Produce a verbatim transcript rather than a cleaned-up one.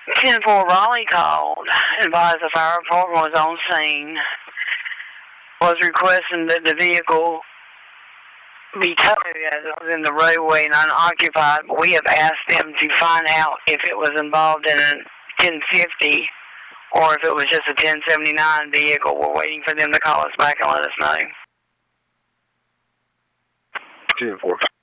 ten four Raleigh called, advised the fire department was on scene, was requesting that the vehicle be towed as it was in the roadway and unoccupied, but we have asked them to find out if it was involved in a ten fifty or if it was just a ten seventy-nine vehicle. We're waiting for them to call us back and let us know. ten four.